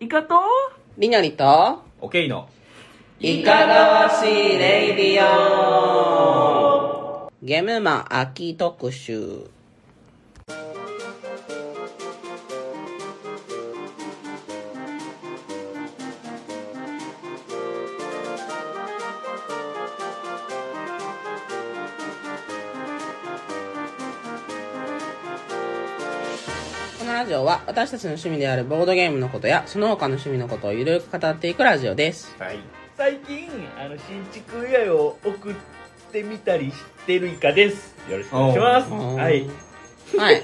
イカとりにょりとオケイのいかがわしいレイディオゲームマ秋特集。このラジオは私たちの趣味であるボードゲームのことやその他の趣味のことをゆるく語っていくラジオです。 はい。 最近新築祝いを送ってみたりしてるイカです。よろしくお願いします。はいはい、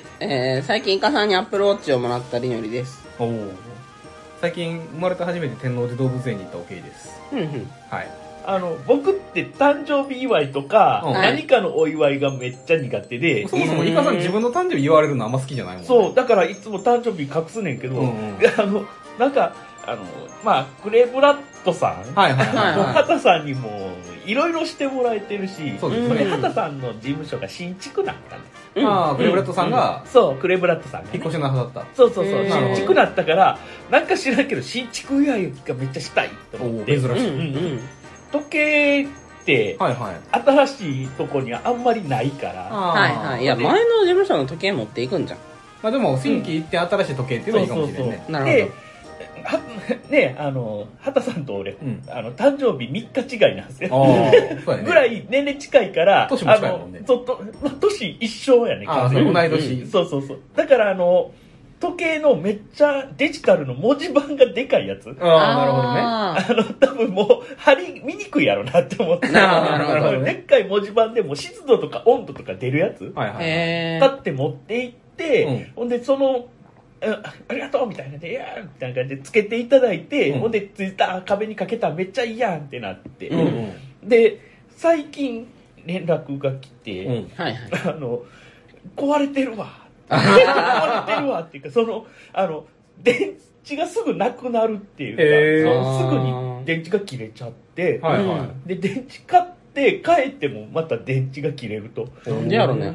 最近イカさんにアップルウォッチをもらったりのりです。 おお。最近生まれて初めて天王寺動物園に行ったオケイです。 ふんふん。 はい。 僕って誕生日祝いとか、 うん何かのお祝いがめっちゃ苦手で、 そもそもイカさん自分の誕生日言われるのあんま好きじゃないもんね。 そうだからいつも誕生日隠すねんけど、なんかまあクレブラッドさん、 はいはいはい。 畑さんにもいろいろしてもらえてるし、 そうですれね。 畑さんの事務所が新築だったんです。 ああ、クレブレットさんがそうクレブラッドさんが、ね、 引っ越しのはずだった。 そうそうそう、 へー新築だったからなんか知らんけど新築祝いがめっちゃしたいと思って、 おー珍しい。 うんうん時計ってはいはい。 新しいとこにはあんまりないから、 はいはい。いや、前の事務所の時計持っていくんじゃん。 まあでも新規行って新しい時計っていうのはいいかもしれないね。 なるほど。 でね畑さんと俺、 うん誕生日3日違いなんですよ。 ああ、そうやね。 ぐらい年齢近いから年も近いもんね年一緒やねああ、そう、同い年。 そうそうそう。だから時計のめっちゃデジタルの文字盤がでかいやつ。 ああ、なるほどね。 あ多分もう見にくいやろなって思って。 なるほどなるほどねでっかい文字盤でも湿度とか温度とか出るやつはいはいはい。 へ買って持って行って、 うんほんでありがとうみたいなで、いやーみたいな感じでつけていただいて、 うんほんでついた壁にかけたらめっちゃいいやんってなって、 うんうんで最近連絡が来て、 うん。 ーはいはい。 壊れてるわ壊れてるわっていうか電池がすぐなくなるっていうか、 へーそうすぐに電池が切れちゃって、 はいはで電池買って帰ってもまた電池が切れると、 い。 なんでやろね。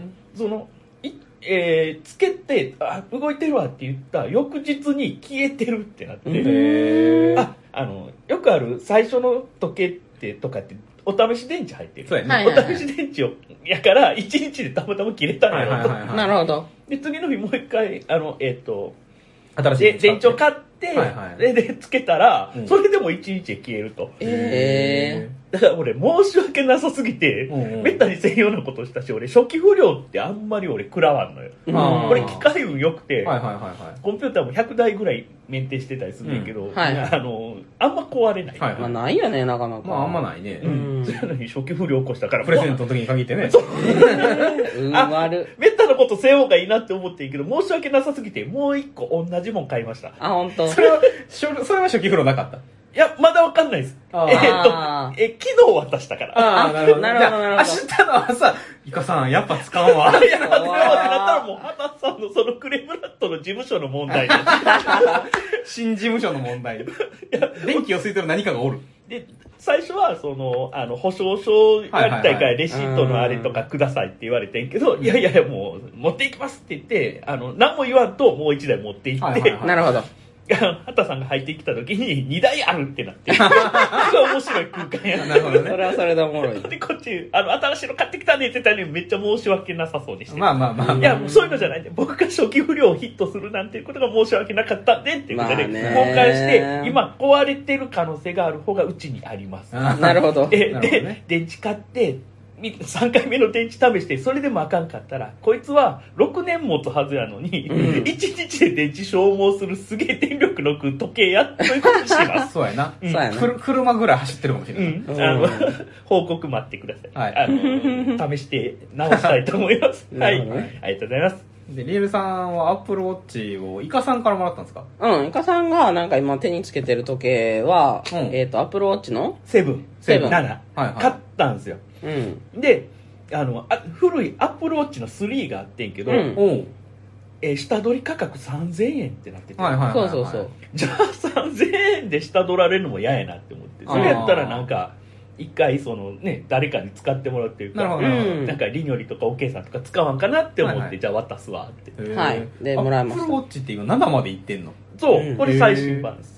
つけて動いてるわって言った翌日に消えてるってなって、 へー。 よくある最初の時計ってとかってお試し電池入ってる、 そうやね。 はいはいお試し電池やから1日でたまたま切れたのよ、 はいはいはいはい。 なるほど。 で次の日もう一回新しいで電池を買って、 はいはいでつけたら、 うんそれでも1日で消えると。だから俺申し訳なさすぎて、 うんうんめったに専用なことをしたし、俺初期不良ってあんまり俺食らわんのよ。 あーこれ機械運良くて、 はいはいはいはい。 コンピューターも100台ぐらいメンテしてたりするんだけど、 んはいあんま壊れない。 はいまあないよね、なかなか。 まああんまないね。 うんそういうのに初期不良起こしたから、 プレゼントの時に限ってね。 まる。 めったなことせようがいいなって思っていいけど、申し訳なさすぎて、もう一個同じもん買いました。 あ、ほんと。 それは初期風呂なかった。 いや、まだわかんないです。 あー昨日渡したから。 ああ、なるほど。 なるほどじゃあなるほど明日の朝、イカさん、やっぱ使うわ。 いや、待って待ってなったらもう、畑さんのそのクレブラッドの事務所の問題で。 新事務所の問題。電気を吸いてる何かがおる。 で、最初は、保証書やりたいかはいはいはら、レシートのあれとかくださいって言われてんけど、いやいやいや、もう、持っていきますって言って、何も言わんと、もう一台持って行って、 はいはいはいなるほど。 畑さんが入ってきた時に、2台あるってなって、それが面白い空間やなるほどねそれはそれでおもろい。 で、こっち、新しいの買ってきたねって言ったのに、めっちゃ申し訳なさそうでした。 まあまあまあ。 いや、もうそういうのじゃないんで、僕が初期不良をヒットするなんていうことが申し訳なかったんで、っていうことで、 まあね交換して、今、壊れてる可能性がある方がうちにあります。 なるほど。 で、 なるほどね電池買って、3回目の電池試して、それでもあかんかったら、こいつは6年持つはずやのに、1日で電池消耗するすげえ電力の食う時計や、ということにします。 そうやな。 そうやな。 車ぐらい走ってるかもしれない。 報告待ってください。 はい試して直したいと思います。はないるほどね。 ありがとうございます。 で、リエルさんはアップルウォッチをイカさんからもらったんですか？ うん、イカさんがなんか今手につけてる時計は、 うんアップルウォッチのセブン。 セブン 7。 はいはい買ったんですよ。 うん。 で、古いアップルウォッチの3があってんけど、 うんおう。 下取り価格3000円ってなってて、 はいはいはいはい。 そうそうそう。 じゃあ3000円で下取られるのも嫌やなって思って、それやったらなんか、一回誰かに使ってもらうっていうか、 なるほどなるほど。 うんなんかリニョリとかオケイさんとか使わんかなって思って、 はいはいじゃあ渡すわって。 へーはいでもらいましたアップルウォッチって今7までいってんの？ そう、 うんこれ最新版です。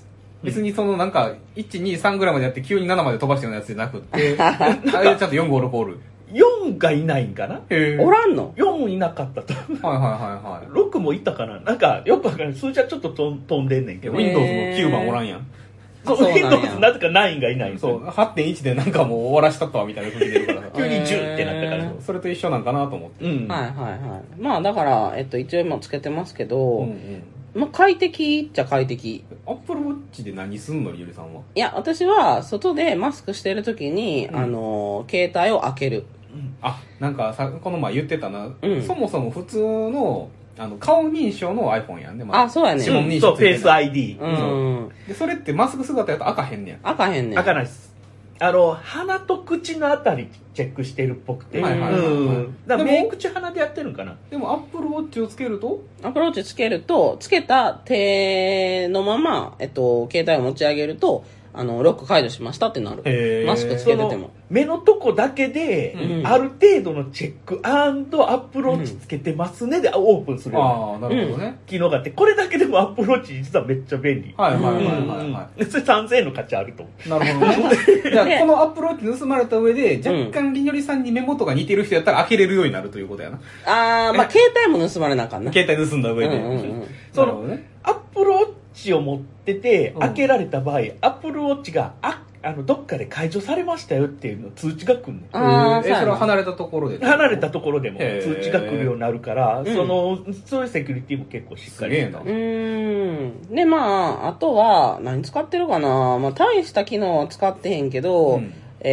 別にそのなんか、1、2、3ぐらいまでやって急に7まで飛ばしたようなやつじゃなくって、あれちゃんと4、5、6おる。 4がいないんかな。 へおらんの？ 4いなかったと。 はいはいはいはい。 6もいたかな。なんかよくわかんない、数字はちょっと飛んでんねんけど、 Windows の9番おらんやん。 そうそうなんや Windows なぜか9がいないんですそう、 よ。 8.1 でなんかもう終わらしたったわみたいな風に出るからさ。 急に10ってなったから。 それと一緒なんかなと思って。 うん。 はいはいはい。まあだから、一応今つけてますけど、 うんうん。 まあ快適っちゃ快適。 Apple Watch で何すんのゆりさんは。 いや、私は外でマスクしてる時に、携帯を開ける。 あ、なんかさ、この前言ってたな。 うんそもそも普通の、顔認証の iPhone やんね。まあ、そうやね。 指紋認そう、フェイス証ついてない ID。 うん。 で、それってマスク姿やと開かへんねん。 開かへんねん。 開かないです。鼻と口のあたりチェックしてるっぽくて。 はいはいはいはいうん。だからでも目口鼻でやってるんかな。 でも Apple Watch をつけると、 アプローチつけると、つけた手のまま、携帯を持ち上げると、ロック解除しましたってなる。 へーマスクつけててもその。目のとこだけで、 うんある程度のチェック&アップローチつけてますねでオープンするようなああ、なるほどね。 機能があって、これだけでもアップローチ実はめっちゃ便利。 はいはいはいうんはいはうんそれ3000円の価値あると思う。 い。なるほどね。じゃあ、この Apple Watch 盗まれた上で、若干りのりさんに目元が似てる人やったら開けれるようになるということやな。 まあ携帯も盗まれなあかんな。 携帯盗んだ上で。 うんうんうんそのなるほどね。 アップローチを持っててうん開けられた場合、アップルウォッチがどっかで解除されましたよっていうの通知が来るねそれあーそうやなは離れたところで。 離れたところでもへー通知が来るようになるから、 んそういうセキュリティも結構しっかりしてたすげで、まあ、あとは、何使ってるかなまあ、大した機能は使ってへんけど、 うん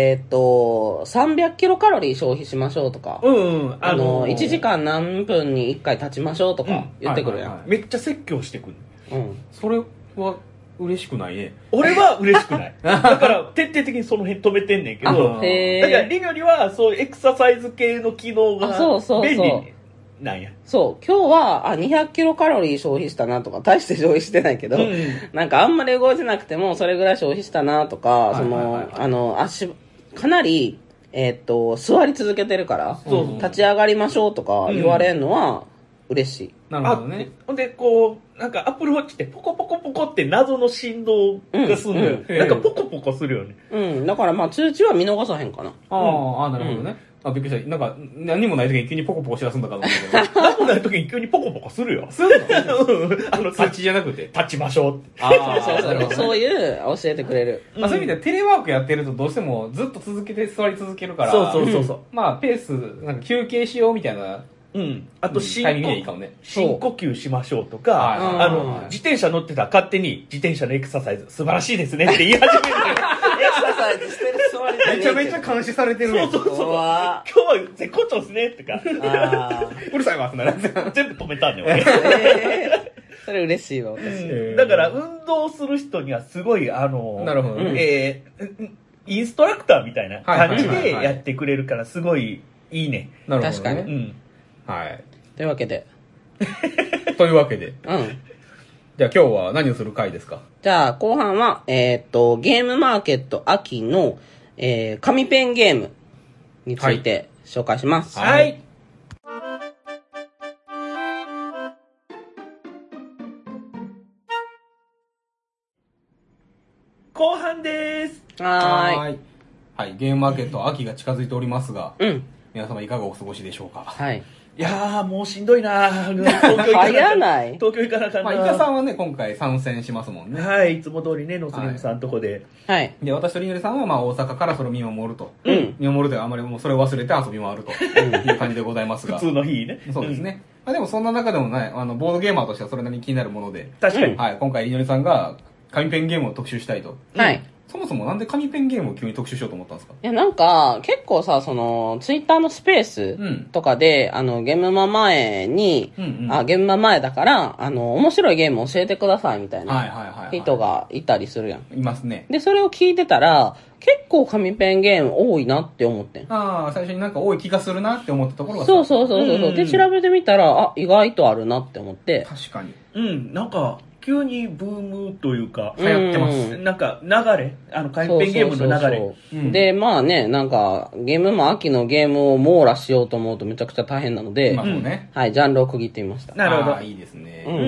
300キロカロリー消費しましょうとか、 うん 1時間何分に1回経ちましょうとか言ってくるやん。 はいはいはいめっちゃ説教してくる。 うん。 それは嬉しくないね。 俺は嬉しくない。だから徹底的にその辺止めてんねんけど、 あへだからー。 リニョリはそういうエクササイズ系の機能があそうそうそう便利なんや。 そう、今日は、200キロカロリー消費したなとか、大して消費してないけど、 うんなんかあんまり動いてなくても、それぐらい消費したなとか、 いはいはいかなり、座り続けてるから、 そうそう立ち上がりましょうとか言われるのは、嬉しい。 なるほどね。 ほんで、こう、なんかアップルウォッチってポコポコポコって謎の振動がするのよ。 うんなんかポコポコするよね。 うん。だからまあ通知は見逃さへんかな。 ああ、なるほどね。あ、びっくりした。なんか、何もない時に急にポコポコしだすんだかと思ったけど。 何もない時に急にポコポコするよ。 すんの立通知じゃなくて。 ちましょうって。 あそうそうそう。そういう、教えてくれる。 まあそういう意味ではテレワークやってるとどうしてもずっと続けて座り続けるから。 そうそうそうそう。 まあペース、なんか休憩しようみたいなうん。あとタイミングでいいかもね。 深呼吸しましょうとはいか、 はい自転車乗ってたら勝手に自転車のエクササイズ素晴らしいですねって言い始めるのよ。 エクササイズしてる座りめちゃめちゃ監視されてるやん。 そうそうそう。 うわ今日は絶好調ですねとか、 あうるさいわってなる。 全部止めたんだよね。 それ嬉しいわ、私。 ーだから運動する人にはすごいなるほどね。 インストラクターみたいな感じではいはいはいはいやってくれるからすごいいいね。 なるほどね。 確かにうん。 はい。 というわけで。 というわけで。 うん。 じゃあ今日は何をする回ですか？ じゃあ、後半は、ゲームマーケット秋の、紙ペンゲームについて紹介します。 はいはい。後半です。 はーい。 い。はい。ゲームマーケット秋が近づいておりますが、 うん。 皆様いかがお過ごしでしょうか？ はい。 いやー、もうしんどいなー。東京行か早ない東京行かなあかんな。 まあ、イカさんはね、今回参戦しますもんね。 はい、いつも通りね、ノスリムさんとこで。 はい。 で、私とりのりさんは、まあ、大阪からそれを見守ると。 うん見守るというかあまりもうそれを忘れて遊び回るという感じでございますが。 普通の日ね。 そうですね。まあ、でもそんな中でもね、ボードゲーマーとしてはそれなりに気になるもので、 確かに。 はい、今回りのりさんが紙ペンゲームを特集したいと。 はい。 そもそもなんで紙ペンゲームを急に特集しようと思ったんですか？ いや、なんか、結構さ、その、ツイッターのスペースうんとかで、ゲームマ前に、 うんうんゲームマ前だから、面白いゲーム教えてくださいみたいはいなはいはい、はい。 人がいたりするやん。 いますね。 で、それを聞いてたら、結構紙ペンゲーム多いなって思ってん。 ああ、最初になんか多い気がするなって思ったところがそうそうそうそう。 うんで、調べてみたら、あ、意外とあるなって思って。 確かに。 うん、なんか、急にブームというか、 流行ってますうんなんか、流れ、紙ペンゲームの流れ。 そうそうそううんで、まあね、なんか、ゲームも秋のゲームを網羅しようと思うとめちゃくちゃ大変なので、 まあそうね。 はい、ジャンルを区切ってみました。 なるほどあーいいですね。 ううんん。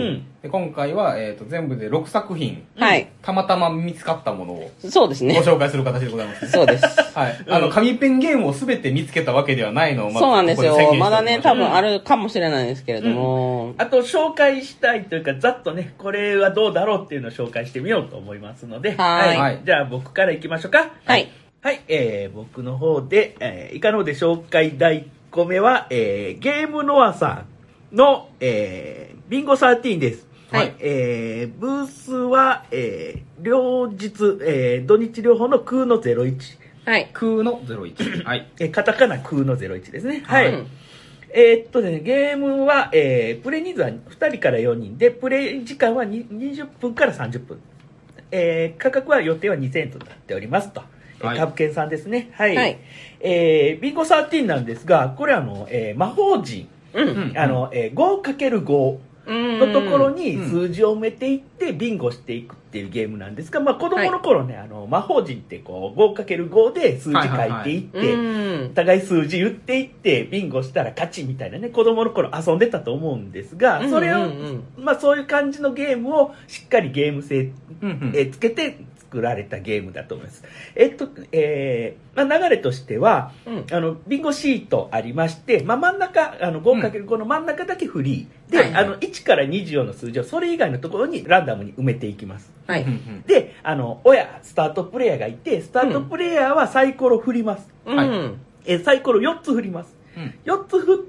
で今回は、全部で6作品、 はい。 たまたま見つかったものをそうですね。 ご紹介する形でございます。 そうです。 はい。紙ペンゲームを全て見つけたわけではないのを、 そうなんですよ。まだね、多分ある。 るかもしれないですけれども。 あと紹介したいというか、ざっとね、これはどうだろうっていうのを紹介してみようと思いますので、 はいじゃあ僕から行きましょうか。 はい。 はい、僕の方で、以下の方で紹介第1個目は、ゲームノアさんの、ビンゴ13です。 はい。 ブースは、両日、土日両方の空の01。 はい。 空の01。はい。 カタカナ空の01ですね。はい。 うんゲームは、プレイ人数は2人から4人で、プレイ時間は20分から30分。価格は予定は2000円となっておりますと。 はい、 株券さんですね。はい。 はい、 ビンゴ13なんですが、これ魔法陣。5×5 のところに数字を埋めていってビンゴしていくっていうゲームなんですが、まあ子供の頃ね、魔法陣ってこう 5×5 で数字書いていって、お互い数字言っていってビンゴしたら勝ちみたいなね、子供の頃遊んでたと思うんですが、それを、まあそういう感じのゲームをしっかりゲーム性、つけて作られたゲームだと思います。まあ、流れとしては、ビンゴシートありまして、まあ、真ん中、5×5 の真ん中だけフリー。で、1から24の数字をそれ以外のところにランダムに埋めていきます。 はい。 で、スタートプレイヤーがいて、スタートプレイヤーはサイコロ振ります。サイコロ4つ振ります。4つ振って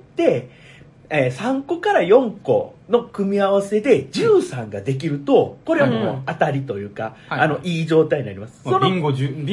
、3個から4個の組み合わせで13ができると、これはもう当たりというか、いい状態になります。 ビンゴ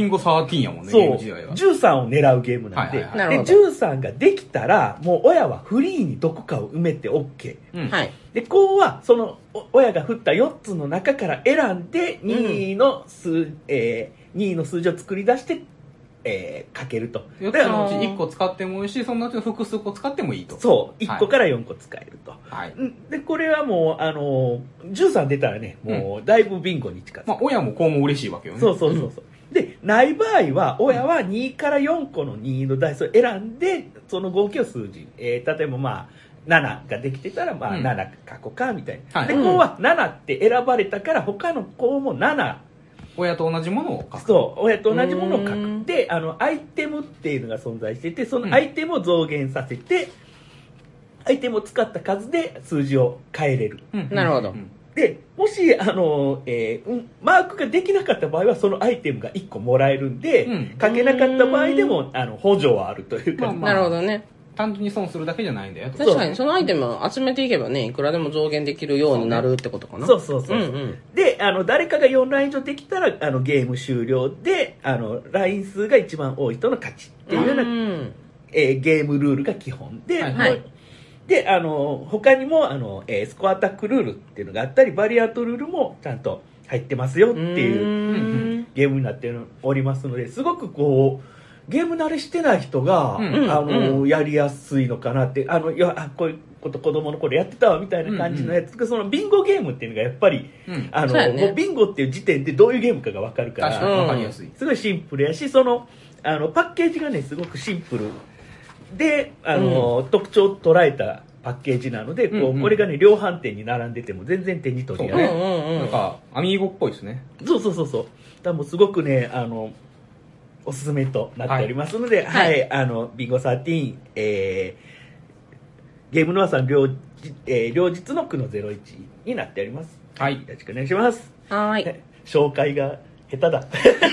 13やもんね、 そう、13を狙うゲームなんで、で、13ができたら、もう親はフリーにどこかを埋めて OK。で、子は、その、親が振った4つの中から選んで、2位の数字を作り出して、かけると。 4つのうち1個使ってもいいし、そのうち複数個使ってもいいと。 そう。1個から4個使えると。で、これはもう、13出たらね、もう、だいぶビンゴに近づく。 まあ、親も子も嬉しいわけよね。 そう。で、ない場合は、親は2から4個の2のダイスを選んで、その合計を数字。例えばまあ、7ができてたら、まあ、7書こうか、みたいな。で、子は7って選ばれたから、他の子も7。 親と同じものを書く。 そう、親と同じものを書く。で、アイテムっていうのが存在してて、そのアイテムを増減させて、アイテムを使った数で数字を変えれる。 なるほど。 で、もし、マークができなかった場合は、そのアイテムが1個もらえるんで、書けなかった場合でも、補助はあるというか。 なるほどね。 単純に損するだけじゃないんだよ。 確かにそのアイテムを集めていけばね、いくらでも増減できるようになるってことかな。 そう。で、誰かが4ライン以上できたら、ゲーム終了で、ライン数が一番多い人の勝ちっていうような、ゲームルールが基本で、で、他にも、スコアアタックルールっていうのがあったり、バリアントルールもちゃんと入ってますよっていうゲームになっておりますので、すごくこう、ゲーム慣れしてない人が、やりやすいのかなって、こういうこと子供の頃やってたわみたいな感じのやつが、そのビンゴゲームっていうのがやっぱり、もうビンゴっていう時点でどういうゲームかがわかるから、 わかりやすい。 すごいシンプルやし、その、パッケージがね、すごくシンプルで、特徴を捉えたパッケージなので、これがね、量販店に並んでても全然手に取りやすい。 なんか、アミーゴっぽいですね。 そう。だからもうすごくね、おすすめとなっておりますので、ビンゴ13、ゲームノアさん両日の9の01になっております。 はい。 よろしくお願いします。 はい。 紹介が下手だ。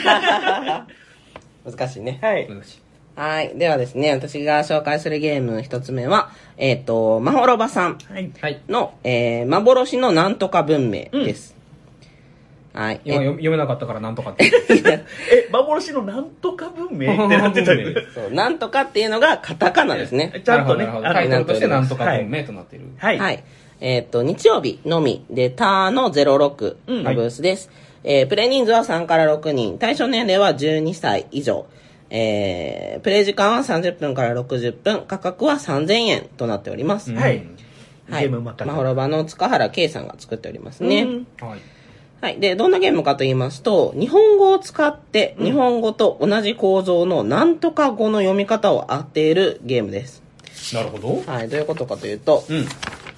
難しいね。 はい。 はい。ではですね、私が紹介するゲーム一つ目は、まほろばさんの、幻のなんとか文明です。はい。 読めなかったからなんとかって。 幻のなんとか文明ってなってたよ。 そう、なんとかっていうのがカタカナですね。 ちゃんとね、タイトルとしてなんとか文明となっている。 はい。日曜日のみで、タの06のブースです。プレイ人数は3から6人、対象年齢は12歳以上。プレイ時間は30分から60分、価格は3000円となっております。 はい。 はい。まほろばの塚原圭さんが作っておりますね。はい。はい。で、どんなゲームかと言いますと、日本語を使って、日本語と同じ構造のなんとか語の読み方を当てるゲームです。 なるほど。 はい。どういうことかというと、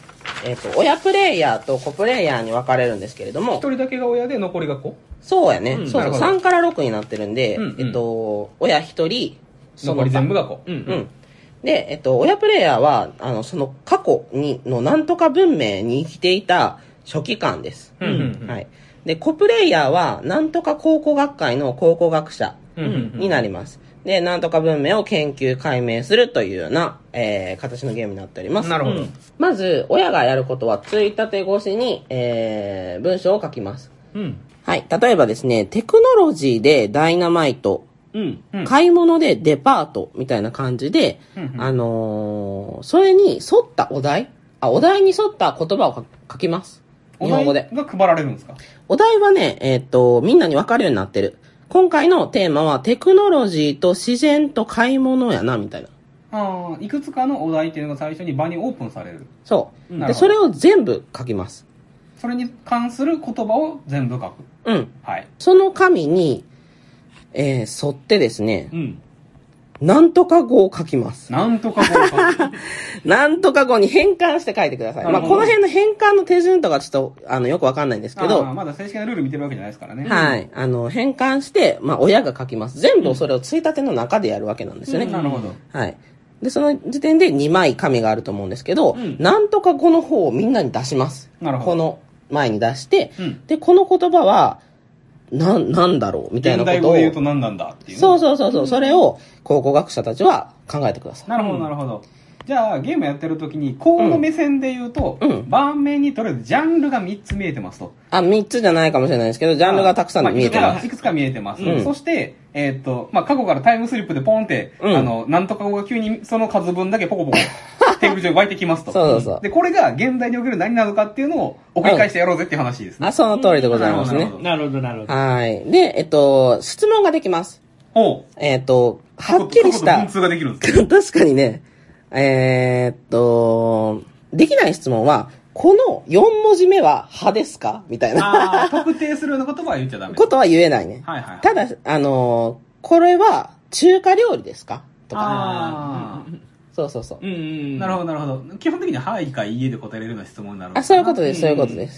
親プレイヤーと子プレイヤーに分かれるんですけれども。 一人だけが親で残りが子？ そうやね。そうそう。 なるほど 3から6になってるんで、親一人、 残り全部が子。 で、親プレイヤーは、その過去のなんとか文明に生きていた初期間です。はい。で、子プレイヤーは、なんとか考古学会の考古学者になります。で、なんとか文明を研究解明するというような、形のゲームになっております。 なるほど。 まず、親がやることは、ついたて越しに、文章を書きます。はい。例えばですね、テクノロジーでダイナマイト、買い物でデパートみたいな感じで、それに沿ったお題に沿った言葉を書きます。日本語で。 お題が配られるんですか？ お題はね、みんなに分かるようになってる。今回のテーマはテクノロジーと自然と買い物やな、みたいな。 いくつかのお題っていうのが最初に場にオープンされる。 そう。で、それを全部書きます。 それに関する言葉を全部書く。はい。 その紙に、沿ってですね、なんとか語を書きます。 なんとか語を書く。 なんとか語に変換して書いてください。まあ、この辺の変換の手順とかちょっと、よくわかんないんですけど。 まだ正式なルール見てるわけじゃないですからね。 はい。変換して、まあ、親が書きます。全部それをついたての中でやるわけなんですよね。 なるほど。 はい。で、その時点で2枚紙があると思うんですけど、なんとか語の方をみんなに出します。 なるほど。 この前に出して、で、この言葉は、なんだろうみたいなことを。 現代語で言うと何なんだっていう。 そう。それを考古学者たちは考えてください。 なるほど、なるほど。じゃあ、ゲームやってる時に、この目線で言うと、盤面にとりあえずジャンルが3つ見えてますと。 3つじゃないかもしれないですけど、ジャンルがたくさん見えてます。 いくつか見えてます。そして、過去からタイムスリップでポンって、なんとか語が急にその数分だけポコポコ、テーブル上に湧いてきますと。 そう。 で、これが現代における何なのかっていうのを繰り返してやろうぜっていう話ですね。 その通りでございますね。 なるほど。 はい。で、質問ができます。 ほう。 はっきりした。 文通ができるんですか？ 確かにね。できない質問は、この4文字目は歯ですかみたいな。 特定するような言葉は言っちゃダメ。 ことは言えないね。ただ、これは中華料理ですかとか。そう。 なるほど。基本的にははいかいいえで答えれるような質問になる。 そういうことです。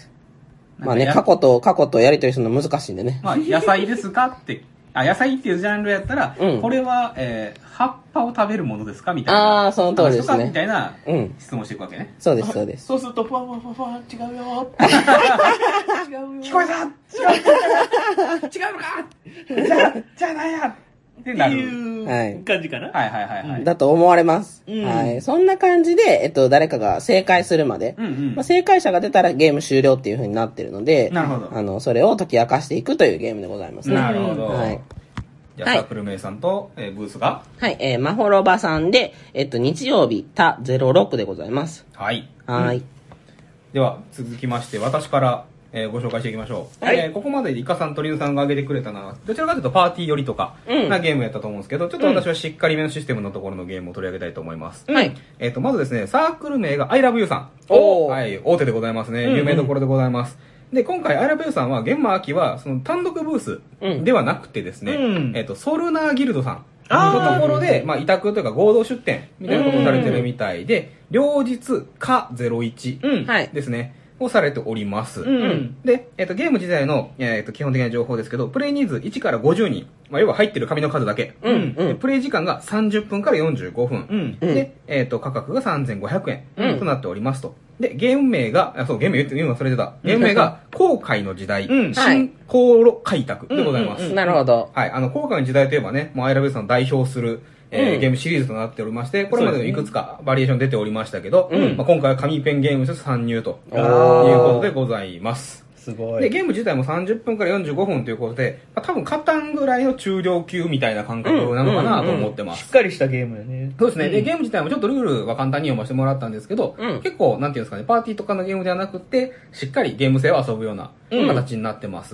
まあね、過去とやりとりするの難しいんでね。 まあ、野菜ですかって。野菜っていうジャンルやったら、これは、葉っぱを食べるものですかみたいな。 その通りですね。 みたいな質問していくわけね。 そうです。 そうすると、ふわ違うよ。 聞こえた違うのかじゃあ何やってなる。 いう感じかな。 はい。 だと思われます。はい。そんな感じで、誰かが正解するまで、正解者が出たらゲーム終了っていう風になってるので、 なるほど。 それを解き明かしていくというゲームでございますね。 なるほど。 はい。 じゃあ、サークル名さんと、ブースがはい、まほろばさんで、日曜日、た06でございます。 はい。 では、続きまして、私から、ご紹介していきましょう。ここまでイカさんとリヌさんが挙げてくれたのは、どちらかというとパーティー寄りとかなゲームやったと思うんですけど、ちょっと私はしっかりめのシステムのところのゲームを取り上げたいと思います。まずですね、サークル名が I love you さん。はい、大手でございますね。有名どころでございます。で、今回 I love you さんは、玄馬秋は、その単独ブースではなくてですね、ソルナーギルドさんのところで、委託というか合同出店みたいなことをされてるみたいで、両日か01ですね。をされております。で、ゲーム自体の、基本的な情報ですけど、プレイ人数1から50人、要は入ってる紙の数だけ。プレイ時間が30分から45分。で、価格が3500円となっておりますと。で、ゲーム名が、ゲーム言うの忘れてた。ゲーム名が、航海の時代、新航路開拓でございます。 なるほど。 はい、航海の時代といえばね、もうアイラブさんを代表する、ゲームシリーズとなっておりまして、これまでのいくつかバリエーション出ておりましたけど、今回は紙ペンゲームとして参入ということでございます。 すごい。 で、ゲーム自体も30分から45分ということで、多分カタンぐらいの中量級みたいな感覚なのかなと思ってます。 しっかりしたゲームよね。 そうですね。で、ゲーム自体もちょっとルールは簡単に読ませてもらったんですけど、結構、なんていうんですかね、パーティーとかのゲームではなくて、しっかりゲーム性を遊ぶような形になってます。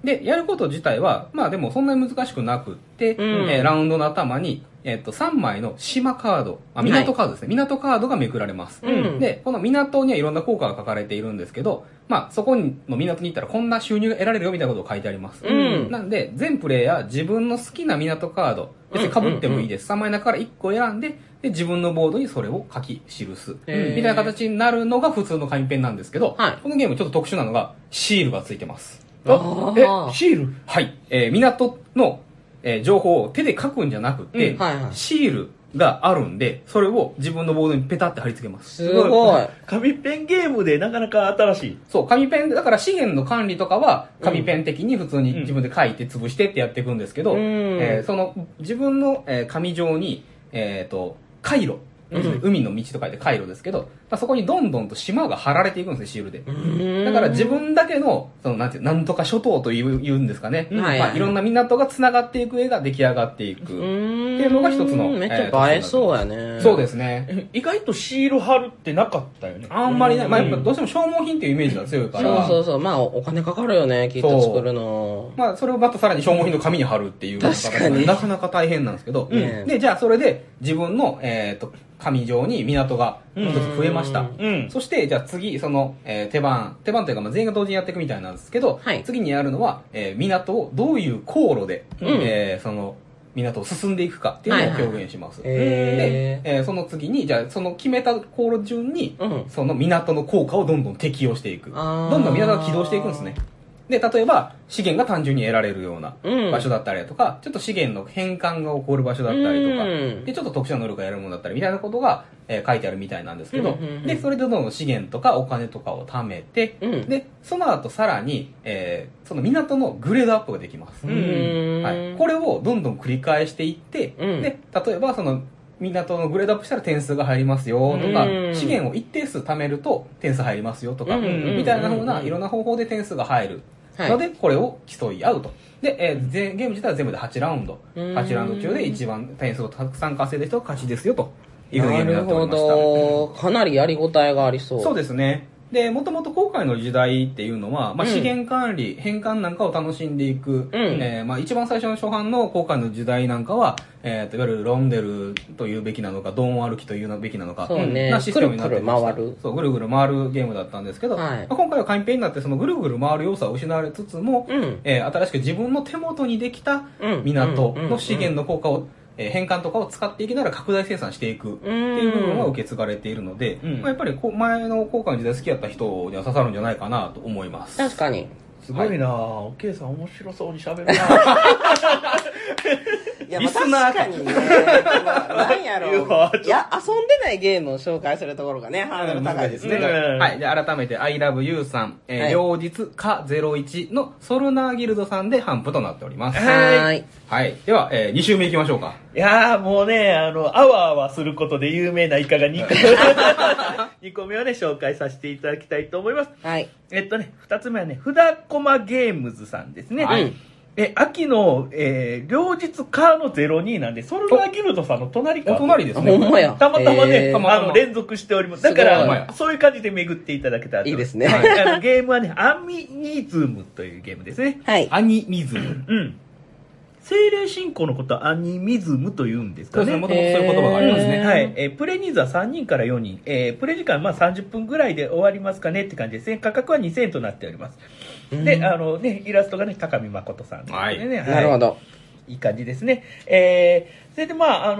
で、やること自体は、まあでもそんなに難しくなくって、ラウンドの頭に、3枚の島カード、港カードですね。港カードがめくられます。で、この港にはいろんな効果が書かれているんですけど、まあそこの港に行ったらこんな収入が得られるよみたいなことが書いてあります。なんで、全プレイヤー自分の好きな港カード、別に被ってもいいです。3枚の中から1個選んで、で、自分のボードにそれを書き記す。みたいな形になるのが普通の紙ペンなんですけど、このゲームちょっと特殊なのが、シールがついてます。 シール？ はい。港の、情報を手で書くんじゃなくて、シールがあるんで、それを自分のボードにペタって貼り付けます。 すごい。 紙ペンゲームでなかなか新しい。 そう、紙ペンで、だから資源の管理とかは、紙ペン的に普通に自分で書いて潰してってやっていくんですけど、その、自分の、紙上に、回路。海の道と書いて回路ですけど、そこにどんどんと島が貼られていくんですね、シールで。だから自分だけの、なんとか諸島と言うんですかね。いろんな港が繋がっていく絵が出来上がっていく。っていうのが一つの。 めっちゃ映えそうやね。 そうですね。 意外とシール貼るってなかったよね。 あんまりね。まあやっぱどうしても消耗品っていうイメージが強いから。 そう。まあお金かかるよね、きっと作るの。 まあそれをまたさらに消耗品の紙に貼るっていう。 確かに。 なかなか大変なんですけど。で、じゃあそれで自分の、紙上に港が一つ増えました。そして、じゃあ次、その、手番というか、まあ、全員が同時にやっていくみたいなんですけど、次にやるのは、港をどういう航路で、その、港を進んでいくかっていうのを表現します。で、その次に、じゃあその決めた航路順に、その港の効果をどんどん適用していく。どんどん港が起動していくんですね。で、例えば、資源が単純に得られるような場所だったりとか、ちょっと資源の変換が起こる場所だったりとか、で、ちょっと特殊な能力がやるものだったりみたいなことが、書いてあるみたいなんですけど、で、それでどんどん資源とかお金とかを貯めて、で、その後さらに、その港のグレードアップができます。これをどんどん繰り返していって、で、例えばその、港のグレードアップしたら点数が入りますよとか、資源を一定数貯めると点数入りますよとか、みたいな風ないろんな方法で点数が入る。ので、これを競い合うと。で、ゲーム自体は全部で8ラウンド。8ラウンド中で一番点数をたくさん稼いだ人が勝ちですよというゲームになっておりました。 なるほど。かなりやりごたえがありそう。 そうですね。で、もともと航海の時代っていうのは、まあ、資源管理、変換なんかを楽しんでいく。まあ、一番最初の初版の航海の時代なんかは、いわゆるロンデルというべきなのか、ドン歩きというべきなのか、なシステムになってました。そう、ぐるぐる回るゲームだったんですけど、まあ、今回は紙ペンになって、そのぐるぐる回る要素は失われつつも、新しく自分の手元にできた港の資源の効果を、変換とかを使っていきながら拡大生産していくっていう部分は受け継がれているので、まあ、やっぱり前の効果の時代好きだった人には刺さるんじゃないかなと思います。 確かに。 すごいなぁ。おけいさん面白そうに喋るなぁ。 いや、まあ、確かにね。なんやろう。いや、遊んでないゲームを紹介するところがね、ハードル高いですね。 はい。で、改めて、I love you さん、両日か01のソルナーギルドさんで頒布となっております。 はい。 はい。では、2週目行きましょうか。 いやー、もうね、あわあわすることで有名なイカが2個目をね、紹介させていただきたいと思います。 はい。 2つ目はね、札駒ゲームズさんですね。はい。秋の、両日カーの02なんで、ソルナーギルドさんの隣か。 お隣ですね。 ほんまや。 たまたまね、連続しております。だから、そういう感じで巡っていただけたらと。 いいですね。 ゲームはね、アニミズムというゲームですね。 はい。 アニミズム。 うん。精霊信仰のことはアニミズムと言うんですかね。 そうですね。もともとそういう言葉がありますね。 はい。プレイ人数は3人から4人。プレイ時間は30分ぐらいで終わりますかねって感じですね。価格は2000円となっております。で、イラストがね、高見誠さんでね。 はい。なるほど。 いい感じですね。それで、ゲ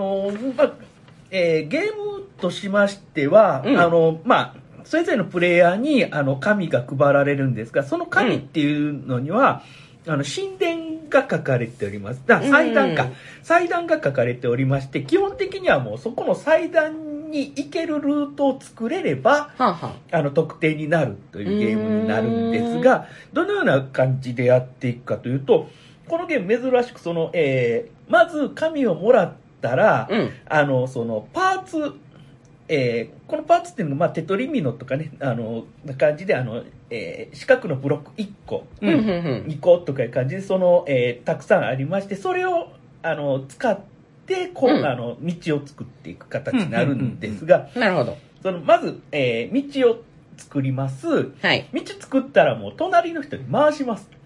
ームとしましては、それぞれのプレイヤーに、紙が配られるんですが、その紙っていうのには、神殿が書かれております。祭壇か。祭壇が書かれておりまして、基本的にはもうそこの祭壇に行けるルートを作れれば、特定になるというゲームになるんですが、どのような感じでやっていくかというと、このゲーム珍しくまず紙をもらったら、そのパーツ、このパーツっていうのが、テトリミノとかね、な感じで、四角のブロック1個、2個とかいう感じで、たくさんありまして、それを、使って、道を作っていく形になるんですが、 なるほど。 まず、道を作ります。 はい。 道作ったらもう隣の人に回します。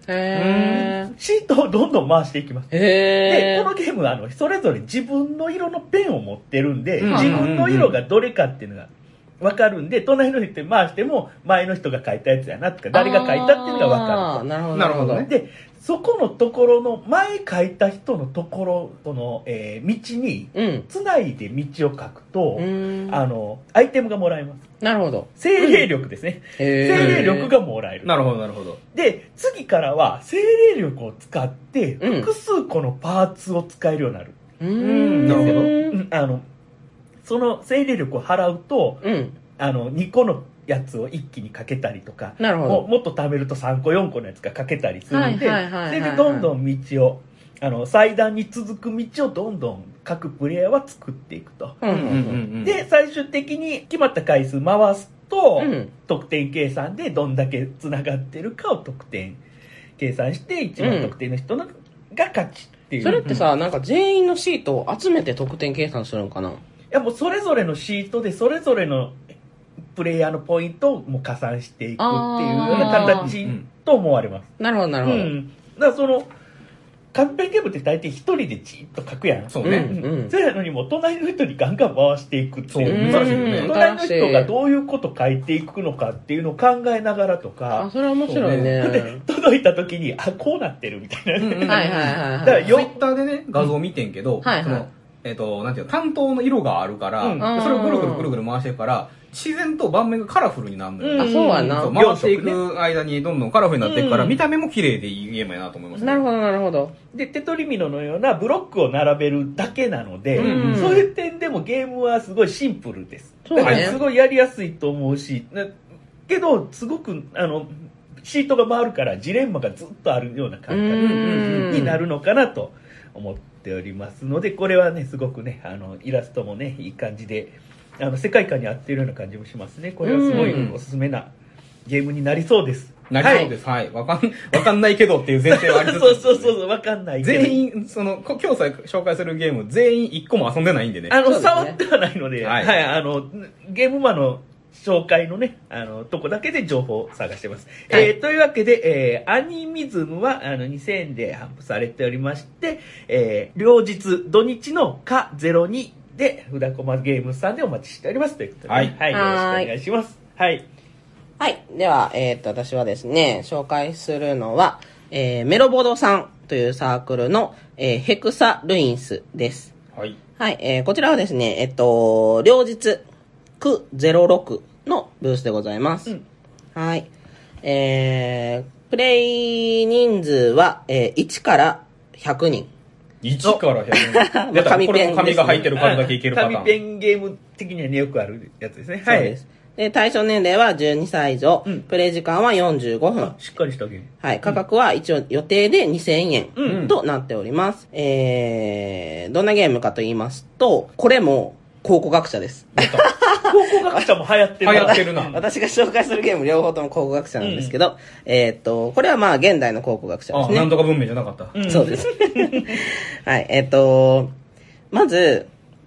へシートをどんどん回していきます。 ー。 で、このへゲームはそれぞれ自分の色のペンを持ってるんで、 うん自分の色がどれかっていうのが分かるんで、隣の人に回しても前の人が書いたやつやなとか、誰が書いたっていうのが分かると。 なるほど。 なるほどね。 で、そこのところの、前書いた人のところ、道に、 うん。 つないで道を書くと、 うんアイテムがもらえます。 なるほど。 精霊力ですね。 へ精霊力がもらえる。 なるほど、なるほど。 で、次からは、精霊力を使って、 うん複数個のパーツを使えるようになる。 うーん。 なるほどその精霊力を払うと、 うん。 2個のやつを一気にかけたりとか、 なるほどもっと貯めると3個4個のやつがかけたりするんで、 はいはいはいはいはいそれでどんどん道を、祭壇に続く道をどんどん各プレイヤーは作っていくと。 うん。うん。 んで、最終的に決まった回数回すと、 うん得点計算でどんだけ繋がってるかを得点計算して、一番得点の人のが勝ちっていう。 それってさ、なんか全員のシートを集めて得点計算するのかな？ いやもうそれぞれのシートでそれぞれのプレイヤーのポイントをもう加算していくっていうような形と思われます。 なるほど、なるほど。 うん。だからカンペンゲームって大抵一人でじっと書くやん。 そうね。 うんそうやのにもう隣の人にガンガン回していくってそういう。 難しいよねうん隣の人がどういうこと書いていくのかっていうのを考えながらとあ、 か、 それは面白いね。 で、届いた時に、あ、こうなってるみたいな。 うんはいはいはいはい。 だからツイッターでね、画像見てんけど、 はいはいそのなんていうの、担当の色があるから、 うんそれをぐるぐるぐるぐる回してるから、自然と盤面がカラフルになるのよ。 あ、そうやなそう。回していく間にどんどんカラフルになっていくから、 うん見た目も綺麗でいいゲームやなと思います、 なるほど、なるほど。 で、テトリミノのようなブロックを並べるだけなので、 うんそういう点でもゲームはすごいシンプルです。 そうねだからすごいやりやすいと思うし、けど、すごく、シートが回るからジレンマがずっとあるような感覚になるのかなと思っておりますので、これはね、すごくね、イラストもね、いい感じで、世界観に合っているような感じもしますね。これはすごいおすすめなゲームになりそうです。 なりそうです。はい。わかんないけどっていう前提はありつつ、 そうそう、わかんないけど。 全員、今日紹介するゲーム、全員一個も遊んでないんでね。 そうですね触ってはないので、 はいゲームマの紹介のね、とこだけで情報を探してます。 はいというわけで、アニミズムは、2000円で販布されておりまして、両日、土日のか02で、札駒ゲームさんでお待ちしております。ということで、 はいよろしくお願いします。はい。 はい。では、私はですね、紹介するのは、メロボドさんというサークルの、ヘクサルインスです。 はい。 はい。こちらはですね、両日906のブースでございます。 うんはい。プレイ人数は、1から100人。 1から100出た。 紙ペンこれも紙が入ってる数だけいけるパターン。 紙ペンゲーム的にはね、よくあるやつですね。 そうです。で、対象年齢は12歳以上、 うんプレイ時間は45分。 しっかりしたゲーム。 はい。価格は一応予定で2000 うん円となっております。どんなゲームかと言いますと、これも考古学者です。 考古学者も流行ってる流行ってるな。 私が紹介するゲーム両方とも考古学者なんですけど、これはまあ現代の考古学者であ、 すね。 なんとか文明じゃなかった。 うんそうです。はい。まず、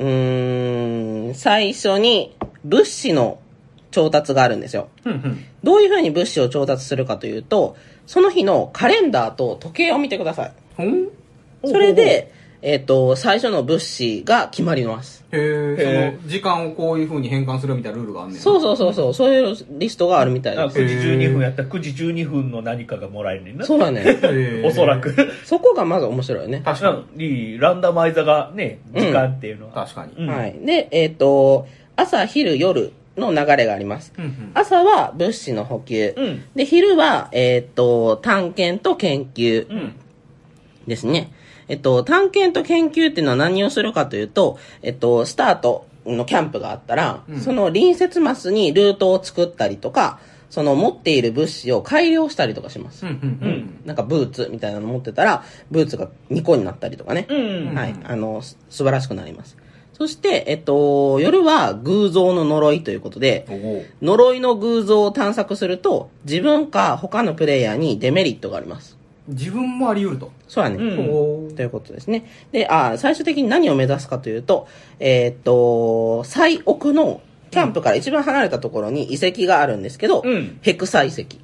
最初に物資の調達があるんですよ。どういうふうに物資を調達するかというと、その日のカレンダーと時計を見てください。 うんそれで、最初の物資が決まります。 へえ、その、時間をこういう風に変換するみたいなルールがあんねん。 そういうリストがあるみたいあです。 9時12分やったら9時12分の何かがもらえるねんな。 そうだね。 へーおそら。く。 そこがまず面白いね。 確かランダマイザがね、時間っていうのに。 は。 確かに。 うんはい。で、朝、昼、夜の流れがあります。 うん朝は物資の補給。 うんで、昼は、探検と研究うん。 ですね。探検と研究っていうのは何をするかというと、スタートのキャンプがあったら、その隣接マスにルートを作ったりとか、その持っている物資を改良したりとかします。なんかブーツみたいなの持ってたら、ブーツが2個になったりとかね。 うん。 はい。素晴らしくなります。そして、夜は偶像の呪いということで、 お呪いの偶像を探索すると、自分か他のプレイヤーにデメリットがあります。 自分もあり得ると。 そうやね。 うんおということですね。で、最終的に何を目指すかというと、最奥のキャンプから一番離れたところに遺跡があるんですけど、 うんヘクサ遺跡。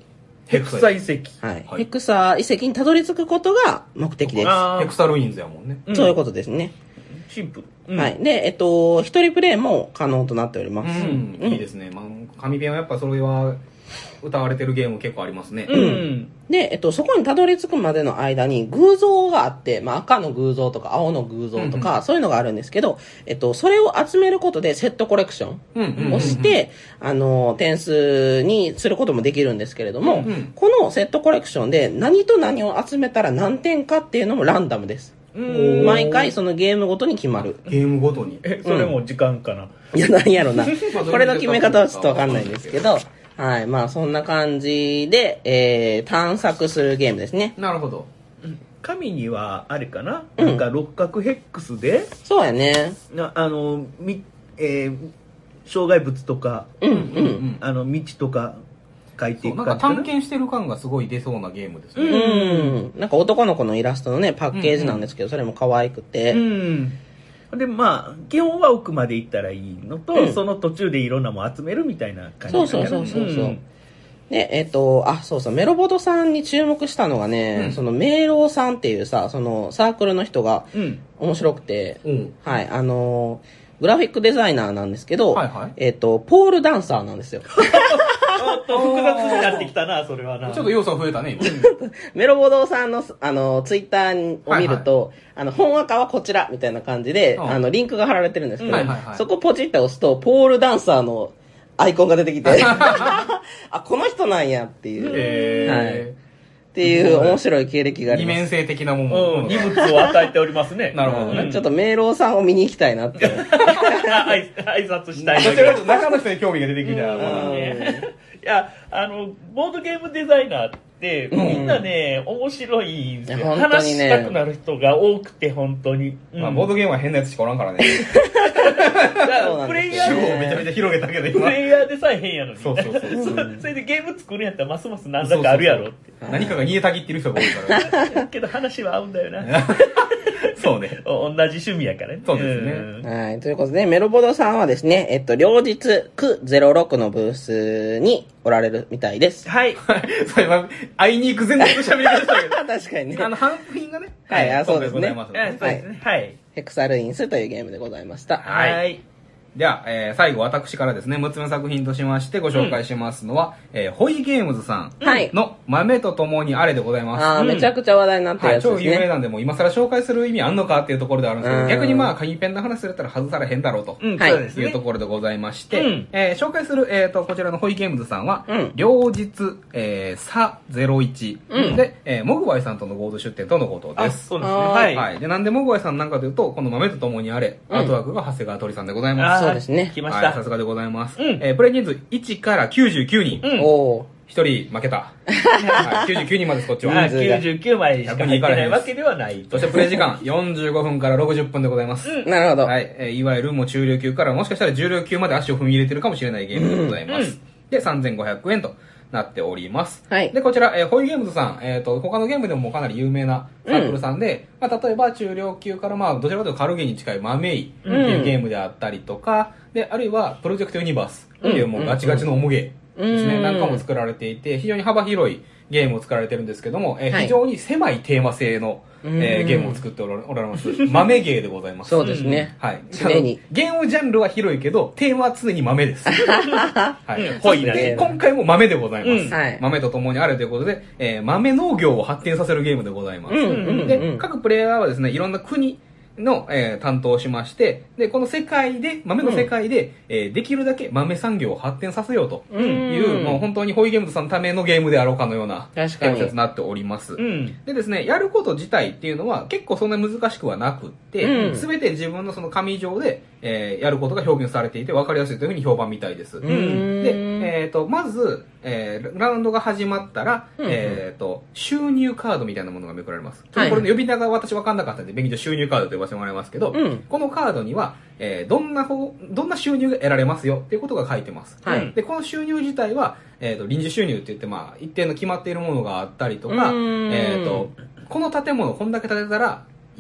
ヘクサ遺跡。 はい。 はいヘクサ遺跡にたどり着くことが目的です。 ヘクサルインズやもんね。 うんそういうことですね。 シンプル。 はい。で、一人プレイも可能となっております。 うん、いいですね。まあ、紙ペンはやっぱそれは歌われてるゲーム結構ありますね。 うん。 で、そこにたどり着くまでの間に偶像があって、まあ、赤の偶像とか青の偶像とか、そういうのがあるんですけど、それを集めることでセットコレクションをして、点数にすることもできるんですけれども、このセットコレクションで何と何を集めたら何点かっていうのもランダムです。毎回そのゲームごとに決まる。 ゲームごとに。 それも時間かな。 いや、なんやろな。これの決め方はちょっとわかんないんですけど、はい。まあ、そんな感じで、探索するゲームですね。 なるほど。 紙には、あれかな、なんか六角ヘックスで、 そうやね。 障害物とか、 うん。 道とか書いていそう、なんかく感じ探検してる感がすごい出そうなゲームですうね。 ん。なんか男の子のイラストのね、パッケージなんですけど、それも可愛くて。 うん。で、まあ、基本は奥まで行ったらいいのと、その途中でいろんなもん集めるみたいな感じそうそうそうそう。で、そうそう、メロボドさんに注目したのがね、そのメイローさんっていうさ、そのサークルの人が面白くて、はい、グラフィックデザイナーなんですけど、 はいはい、 ポールダンサーなんですよ。 ちょっと複雑になってきたな、それはな。 ちょっと要素が増えたね、今。 メロボドさんの、ツイッターを見ると、本赤はこちらみたいな感じで、リンクが貼られてるんですけど、そこポチって押すと、ポールダンサーのアイコンが出てきて、あ、この人なんやっていう。はい。っていう面白い経歴があります。 二面性的なもの。 荷物を与えておりますね。 なるほどね。 ちょっとメイローさんを見に行きたいなって。 挨拶したい。 どちらかというと中の人に興味が出てきた。 いや、ボードゲームデザイナーって、みんなね、面白いんですよ。話したくなる人が多くて、本当に。 まあ、ボードゲームは変なやつしかおらんからね。 プレイヤーをめちゃめちゃ広げたけど、 今。プレイヤーでさえ変やのに。 そう。 それでゲーム作るんやったら、ますます何らかあるやろって。 何かが煮えたぎってる人が多いから。 けど話は合うんだよな。 そうね。 同じ趣味やからね。 そうですね。 はい。ということで、メロボドさんはですね、両日906のブースにおられるみたいです。 はい。 それは、会いに行く前提の喋り方したけど。 確かにね。 半品がね。 はい、そうですね。 はい。 ヘクサルインスというゲームでございました。 はい。 じゃあ、最後私からですね、6つ目の作品としましてご紹介しますのは、ホイゲームズさんの豆と共にあれでございます。 めちゃくちゃ話題になってるやつですね。 超有名なんで、もう今更紹介する意味あんのかっていうところであるんですけど、逆にまあ、紙ペンの話するったら外されへんだろうというところでございまして、紹介する、こちらのホイゲームズさんは、両日、サ01で、モグワイさんとの合同出展とのことです。 そうですね。はい。で、なんでモグワイさんなんかというと、この豆と共にあれ、アートワークが長谷川鳥さんでございます。 そうですね。 来ました。 さすがでございます。プレイ人数1から99人。1人負けた。99人までこっちは。 99までしか入ってないわけではない。 そしてプレイ時間45分から60分でございます。 なるほど。 はい。いわゆるもう中量級からもしかしたら重量級まで足を踏み入れてるかもしれないゲームでございます。で、3500円となっております。 はい。 で、こちら、ホイゲームズさん、他のゲームでもかなり有名なサークルさんで、例えば中量級からどちらかというと軽ゲーに近いマメイっていうゲームであったりとか、で、あるいはプロジェクトユニバースっていうもうガチガチの重ゲーですね、なんかも作られていて、非常に幅広いゲームを作られてるんですけども、非常に狭いテーマ性のゲームを作っておられます。豆ゲーでございます。 そうですね。 はい。 常に。 ゲームジャンルは広いけど、テーマは常に豆です。はい。 濃いな。 今回も豆でございます。 はい。 豆と共にあれということで、豆農業を発展させるゲームでございます。で、各プレイヤーはですね、いろんな国の、担当しまして、で、この世界で、豆の世界で、できるだけ豆産業を発展させようという、もう本当にホイゲームズさんのためのゲームであろうかのような、 確かにになっております。でですね、やること自体っていうのは結構そんなに難しくはなくって、すべて自分のその紙上で、やることが表現されていて分かりやすいというふうに評判みたいです。で、まず、ラウンドが始まったら、収入カードみたいなものがめくられます。これの呼び名が私分かんなかったんで、便宜上収入カードと呼ばせてもらいますけど、このカードには、どんな収入が得られますよっていうことが書いてます。で、この収入自体は、臨時収入って言って、一定の決まっているものがあったりとか、この建物こんだけ建てたら、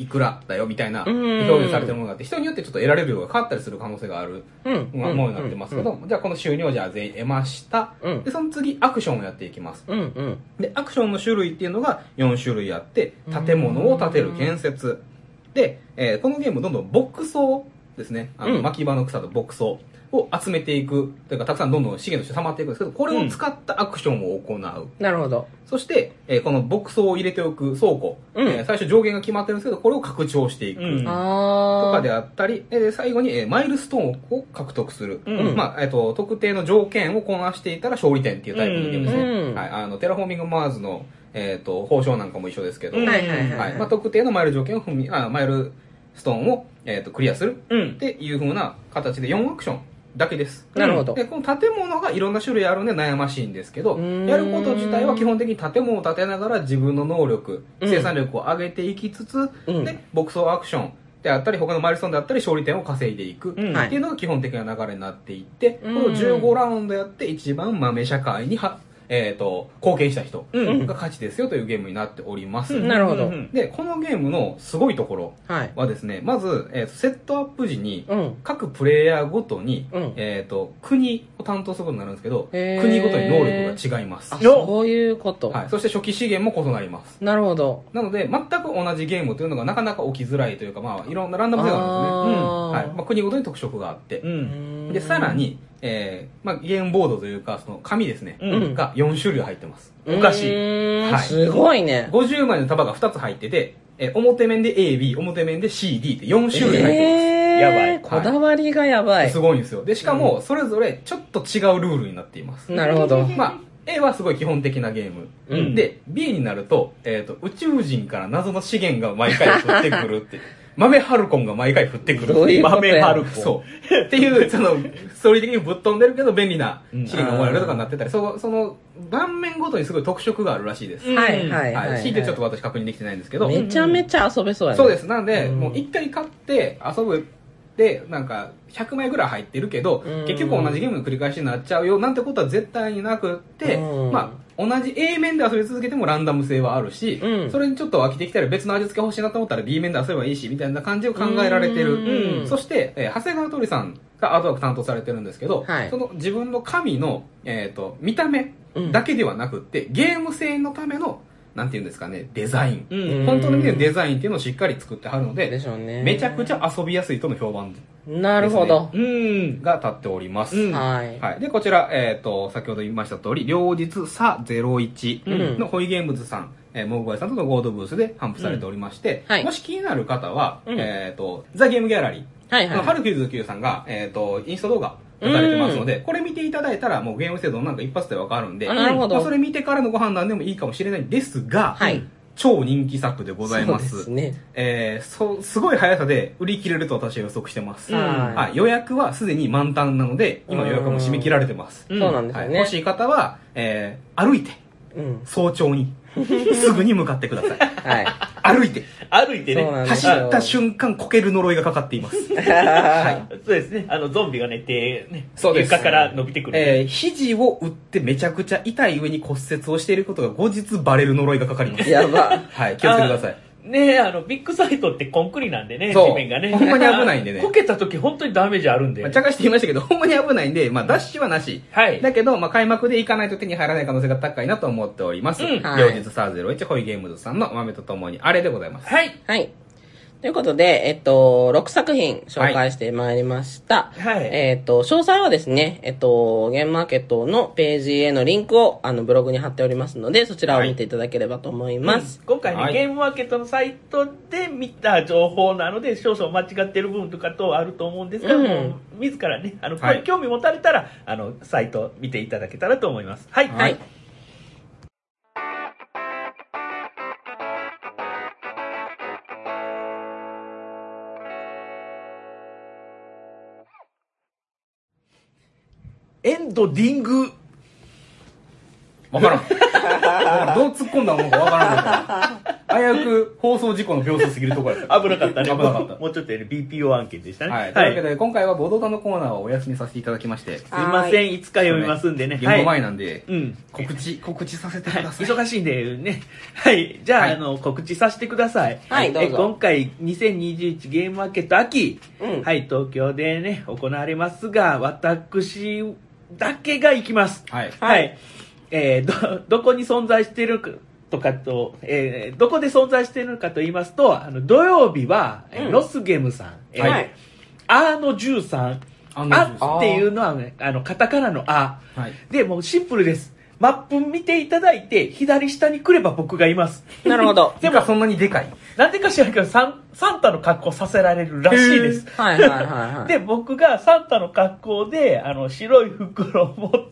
いくらだよみたいな表現されてるものがあって、人によってちょっと得られる量が変わったりする可能性があるものになってますけど、じゃあこの収入をじゃあ全員得ました。で、その次アクションをやっていきます。で、アクションの種類っていうのが4種類あって、建物を建てる建設。で、このゲームどんどん牧草ですね。牧場の草と牧草を集めていくというか、たくさんどんどん資源として溜まっていくんですけど、これを使ったアクションを行う。 なるほど。 そして、この牧草を入れておく倉庫、最初上限が決まってるんですけど、これを拡張していく。とかであったり、最後に、マイルストーンを獲得する。特定の条件をこなしていたら勝利点っていうタイプのゲームですね。はい。テラフォーミングマーズの、報奨なんかも一緒ですけど、特定のマイル条件をマイルストーンを、クリアするっていう風な形で4アクションだけです。 なるほど。 で、この建物がいろんな種類あるんで悩ましいんですけど、やること自体は基本的に建物を建てながら自分の能力、生産力を上げていきつつ、で、牧草アクションであったり、他のマイルストーンであったり、勝利点を稼いでいくっていうのが基本的な流れになっていって、これを15ラウンドやって一番豆社会に貢献した人が勝ちですよというゲームになっております。 なるほど。 で、このゲームのすごいところはですね、まず、セットアップ時に、各プレイヤーごとに、国を担当することになるんですけど、国ごとに能力が違います。 そういうこと。 はい。そして初期資源も異なります。 なるほど。 なので、全く同じゲームというのがなかなか起きづらいというか、まあ、いろんなランダム性があるんですね。はい。まあ、国ごとに特色があって。で、さらに、ゲームボードというか、その紙ですね、が4種類入ってます。 おかしい。 はい。すごいね。 50枚の束が2つ入ってて、表面で A、B、表面で C、D って4種類入ってます。 やばい。 こだわりがやばい。 すごいんですよ。で、しかも、それぞれちょっと違うルールになっています。 なるほど。 まあ、A はすごい基本的なゲーム。で、B になると、宇宙人から謎の資源が毎回降ってくるって。豆ハルコンが毎回降ってくる。 どういうこと豆ハルコン。 そう。っていう、ストーリー的にぶっ飛んでるけど便利な資源がもらえるとかになってたり、その、盤面ごとにすごい特色があるらしいです。 はいはい。 はい。強いてちょっと私確認できてないんですけど。 めちゃめちゃ遊べそうやね。 そうです。なんで、もう一回買って遊ぶで、なんか、100枚ぐらい入ってるけど、結局同じゲームの繰り返しになっちゃうよ、なんてことは絶対になくって、まあ、同じ A 面で遊び続けてもランダム性はあるし、それにちょっと飽きてきたら別の味付け欲しいなと思ったら B 面で遊べばいいし、みたいな感じを考えられてる。そして、長谷川鳥さんがアートワーク担当されてるんですけど、その自分の紙の、見た目だけではなくって、ゲーム性のためのなんていうんですかね、デザイン。本当の意味でのデザインっていうのをしっかり作ってはるので、 でしょうね。 めちゃくちゃ遊びやすいとの評判、 なるほど。 が立っております。 はい。 はい。で、こちら、先ほど言いました通り、両日差01のホイゲームズさん、モグワイさんとの合同ブースで頒布されておりまして、もし気になる方は、ザ・ゲームギャラリー、ハルフィーズQさんが、インスタ動画、出されてますので、これ見ていただいたらもうゲーム性どんなんか一発でわかるんで、それ見てからのご判断でもいいかもしれないんですが、超人気作でございます。 そうですね。 すごい速さで売り切れると私は予測してます。予約はすでに満タンなので、今予約も締め切られてます。 そうなんですよね。 欲しい方は、歩いて、早朝に、すぐに向かってください。 はい。 歩いてね、走った瞬間こける呪いがかかっています。 はい。そうですね。ゾンビが寝て、床から伸びてくる。 肘を打ってめちゃくちゃ痛い上に骨折をしていることが後日バレる呪いがかかります。 やば。 はい、気をつけてください。 ねビッグサイトってコンクリなんでね、地面がね。 ほんまに危ないんでね。 こけた時本当にダメージあるんで。 茶化して言いましたけど、ほんまに危ないんで、ダッシュはなし。だけど、開幕で行かないと手に入らない可能性が高いなと思っております。両日サー01ホイゲームズさんの豆とともにあれでございます。 はい。はい。ということで、6作品紹介してまいりました。詳細はですね、ゲームマーケットのページへのリンクを、ブログに貼っておりますので、そちらを見ていただければと思います。 今回ね、ゲームマーケットのサイトで見た情報なので、少々間違ってる部分とかとあると思うんですが、もう、自らね、これ興味持たれたら、サイト見ていただけたらと思います。はい。はい。エンドディング。 わからん。どう突っ込んだもんかわからん。 危うく放送事故の秒数過ぎるところやった。 危なかったね。 危なかった。 もうちょっとね、BPO 案件でしたね。 はい。というわけで、今回はボドタのコーナーをお休みさせていただきまして。すいません、いつか読みますんでね。 現場前なんで、 うん。 告知させてください。 忙しいんでね。はい。じゃあ、告知させてください。 はい、どうぞ。 今回、2021ゲームマーケット秋、はい、東京でね、行われますが、私だけが行きます。 はい。 はい。どこに存在しているかとかと、どこで存在しているのかと言いますと、土曜日は、ロスゲムさん、 はい。 13、あっていうのはね、カタカナのあ。 はい。 で、もうシンプルです。マップ見ていただいて、左下に来れば僕がいます。 なるほど。 でもそんなにでかい。 なんでか知らんけど、サンタの格好させられるらしいです。 はいはいはいはい。 で、僕がサンタの格好で、白い袋を持って、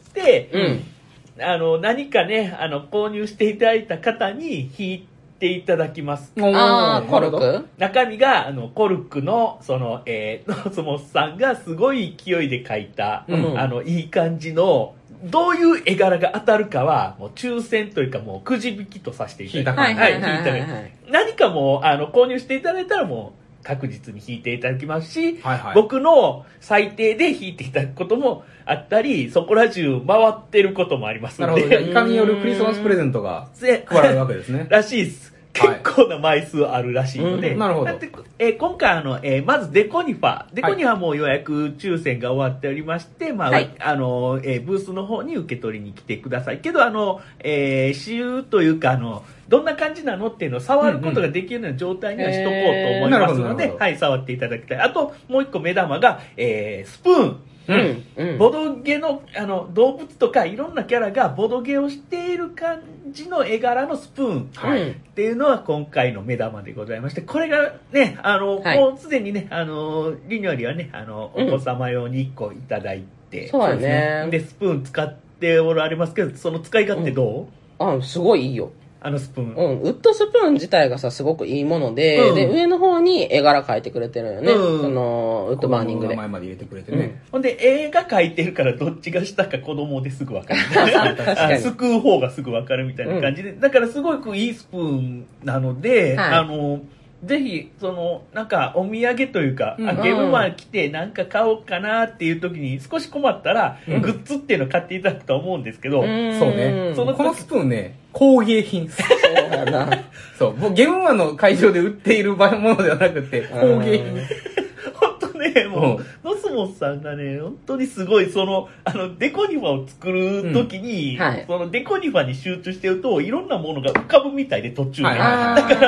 何かね、購入していただいた方に引いていただきます。 あー、コルク？ 中身が、コルクの、ノスモスさんがすごい勢いで描いた、いい感じの、どういう絵柄が当たるかは、もう抽選というかもうくじ引きとさせていただきます。 はい引いた何かもう、購入していただいたらもう、確実に引いていただきますし、僕の最低で引いていただくこともあったり、そこら中回ってることもありますので。 なるほど。イカによるクリスマスプレゼントが配られるわけですね。 らしいです。結構な枚数あるらしいので。 なるほど。 今回まずデコニファ。デコニファも予約抽選が終わっておりまして、まあ、ブースの方に受け取りに来てください。けど、私有というか、どんな感じなのっていうのを触ることができるような状態にはしとこうと思いますので、はい、触っていただきたい。あと、もう一個目玉が、スプーン。ボドゲの、動物とかいろんなキャラがボドゲをしている感じの絵柄のスプーンっていうのは今回の目玉でございまして、これがね、もうすでにね、リニュアリはね、お子様用に1個いただいて、 そうですね。 で、スプーン使っておられますけど、その使い勝手どう？ すごいいいよ。 スプーン。 ウッドスプーン自体がさ、すごくいいもので、で、上の方に絵柄描いてくれてるよね。その、ウッドバーニングで。 名前まで入れてくれてね。 ほんで、絵が描いてるからどっちが下か子供ですぐわかる。すくう方がすぐわかるみたいな感じで。だからすごくいいスプーンなので、ぜひ、なんか、お土産というか、ゲームマン来てなんか買おうかなっていう時に少し困ったら、グッズっていうのを買っていただくと思うんですけど、 そうね。このスプーンね、工芸品。そうだな。そう。ゲームマンの会場で売っているものではなくて、工芸品。 本当ね、もう、ノスモスさんがね、本当にすごい、デコニファを作るときに、デコニファに集中してると、いろんなものが浮かぶみたいで、途中で。だから、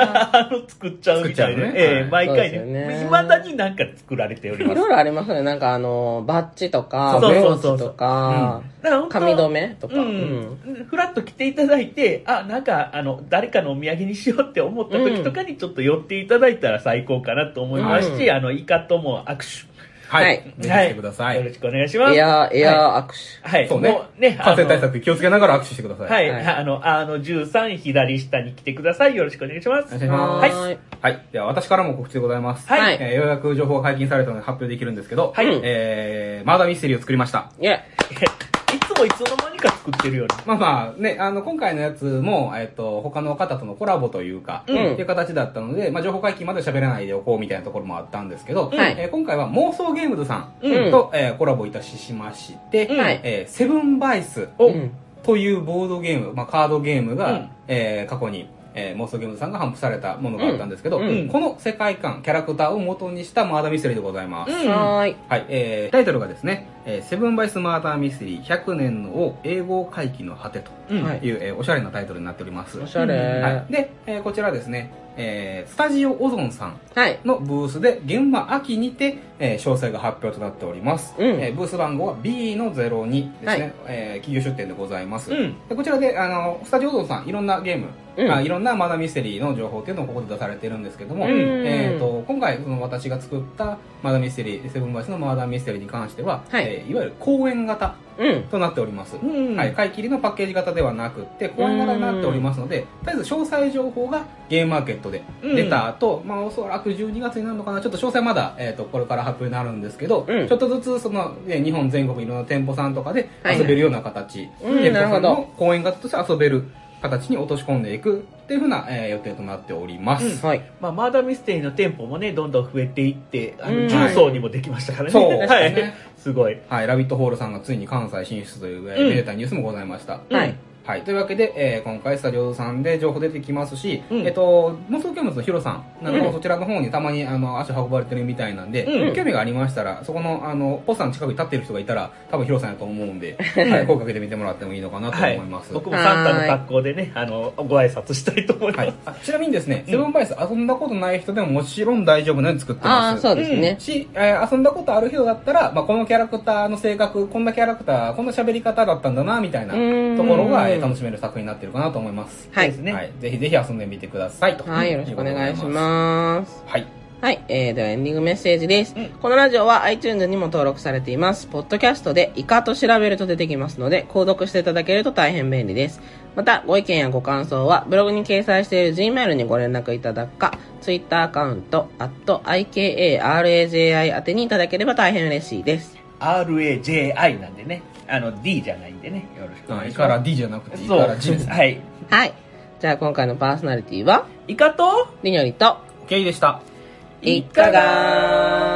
作っちゃうみたいで、毎回ね、未だになんか作られております。 いろいろありますね。なんかバッジとか、ブローチとか、髪留めとか。 ふらっと来ていただいて、なんか、誰かのお土産にしようって思った時とかにちょっと寄っていただいたら最高かなと思いますし、イカとも握手。 はい。ぜひしてください。 よろしくお願いします。 エア握手。 はい。 そうね。感染対策気をつけながら握手してください。 はい。13左下に来てください。よろしくお願いします。 お願いします。はい。では私からも告知でございます。 はい。 ようやく情報が解禁されたので発表できるんですけど、はい。マーダーミステリーを作りました。 いつもいつの間にか作ってるよね。 まあね、今回のやつも、他の方とのコラボというか、っていう形だったので、情報解禁まで喋らないでおこうみたいなところもあったんですけど、今回は妄想ゲームズさんと、コラボいたしまして、セブンバイスというボードゲーム、カードゲームが、過去に、妄想ゲームズさんが頒布されたものがあったんですけど、この世界観、キャラクターを元にしたマーダーミステリーでございます。はい。タイトルがですね、セブンバイスマーダーミステリー100年の英語回帰の果てという、おしゃれなタイトルになっております。 おしゃれ。 で、こちらですね、スタジオオゾンさんのブースで現場秋にて、詳細が発表となっております。ブース番号は B-02 ですね、企業出店でございます。でこちらでスタジオオゾンさんいろんなゲーム、いろんなマーダーミステリーの情報っていうのをここで出されてるんですけども、今回私が作ったマーダーミステリー、セブンバイスのマーダーミステリーに関しては、いわゆる公演型となっております。買い切りのパッケージ型ではなくて公演型になっておりますので、とりあえず詳細情報がゲームマーケットで出た後、おそらく12月になるのかな、ちょっと詳細まだ、これから発表になるんですけど、ちょっとずつ日本全国いろんな店舗さんとかで遊べるような形、店舗さんの公演型として遊べる形に落とし込んでいくっていうふうな、予定となっております。 はい。 まあ、マーダーミステリーの店舗もね、どんどん増えていって、重曹にもできましたからね。 そうですね。 はい。すごい。 はい、ラビットホールさんがついに関西進出という、めでたいニュースもございました。 はい。 はい。というわけで、今回スタジオさんで情報出てきますし、妄想見物のヒロさんなんかもそちらの方にたまに足運ばれてるみたいなんで、興味がありましたら、そこのポスターの近くに立ってる人がいたら、多分ヒロさんやと思うんで、はい、声かけてみてもらってもいいのかなと思います。 僕もサンタの格好でね、ご挨拶したいと思います。 ちなみにですね、セブンバイス遊んだことない人でももちろん大丈夫なように作ってます。 そうですね。 遊んだことある人だったら、このキャラクターの性格、こんなキャラクター、こんな喋り方だったんだな、みたいなところが楽しめる作品になってるかなと思います。 はい。 ですね。はい。ぜひぜひ遊んでみてくださいと。 はい、よろしくお願いします。 はい。 はい、ではエンディングメッセージです。このラジオは iTunes にも登録されています。ポッドキャストでイカと調べると出てきますので、購読していただけると大変便利です。また、ご意見やご感想はブログに掲載している Gmail にご連絡いただくか、Twitter アカウント、@IKARAJI 宛てにいただければ大変嬉しいです。 RAJI なんでね、D じゃないんでね、よろしくお願いします。 イカラ D じゃなくてイカラ G ですね。 はい。 はい。じゃあ今回のパーソナリティは、 イカとりにょりと、 ケイでした。 いかがー